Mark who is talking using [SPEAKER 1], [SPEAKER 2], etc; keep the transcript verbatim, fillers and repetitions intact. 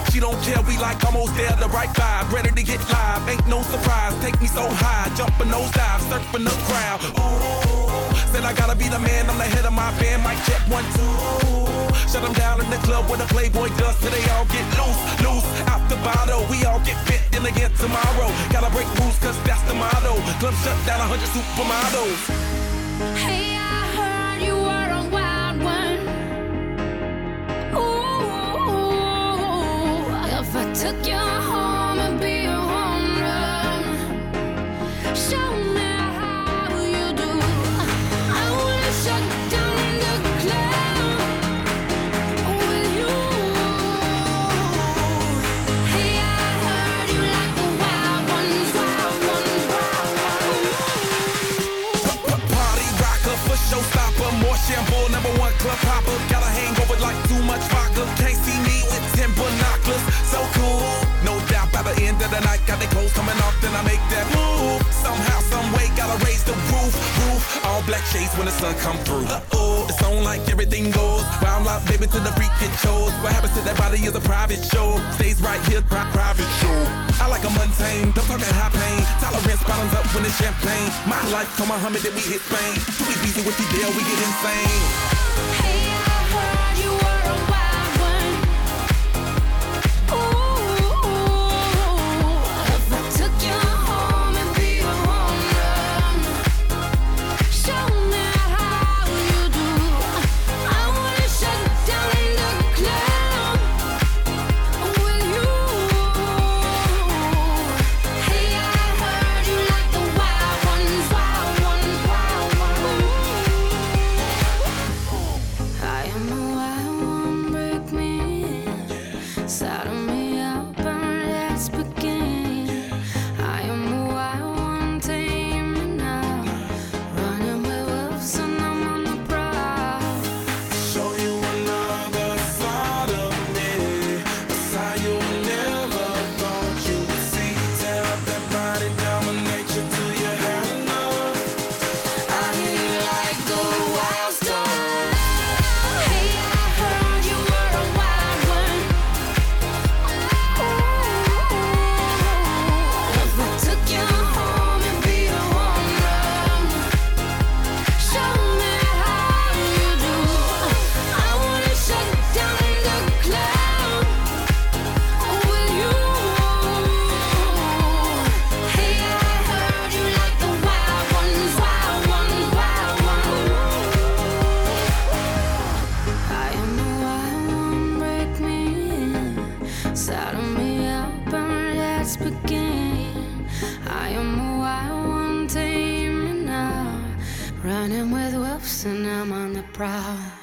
[SPEAKER 1] She don't care, we like almost there, the right vibe. Ready to get live, ain't no surprise. Take me so high, jumping those dives, surfing the crowd. Ooh, said I gotta be the man, I'm the head of my band. Mic check one, two. Shut them down in the club where the Playboy does till they all get loose, loose. Out the bottle, we all get fit in again tomorrow. Gotta break rules, cause that's the motto. Club shut down, a hundred supermodels.
[SPEAKER 2] Hey, I heard you were a wild one. Ooh, if I took you home and be a home run, show me how you do. I wanna shut down the club with you. Hey, I heard you like the wild ones, wild ones, wild ones.
[SPEAKER 1] Party rocker for showstopper, more shampoo, number one club hopper. Got a hangover like too much vodka. Can't see me with ten binoculars. So cool, no doubt by the end of the night, got the clothes coming off, then I make that move. Somehow, some way, gotta raise the roof, roof. All black shades when the sun come through. Uh-oh, it's on like everything goes. Round lock, baby, to the freak it shows. What happens to that body is a private show. Stays right here, pri- private show. I like a mundane, don't talk that high pain. Tolerance bottoms up when it's champagne. My life, come on, Muhammad, then we hit Spain. Too easy with you there, we get insane.
[SPEAKER 2] Hey, I heard you were a wild one. Ooh, if I took you home and be a home run, show me how you do. I wanna shut down the club with you. Hey, I heard you like the wild ones, wild ones, wild ones. I am the wild one, break me in, saddle me up and let's begin. I am the wild one, tame me now, running with wolves and I'm on the prowl.
[SPEAKER 1] Show you another side of me, a side you never thought you would see. Tear up that body, dominate you till you had enough.
[SPEAKER 2] I hear you like the wild stuff. Hey, I heard you were a wild one. Ooh, if I took you home and be a home run, show me how you do. I wanna shut down the club with you. Hey, I heard you like the wild ones, wild ones, wild ones. I am the wild one, break me in, saddle me up and let's begin. I am the wild one, tame me now, running with wolves and I'm on the prowl.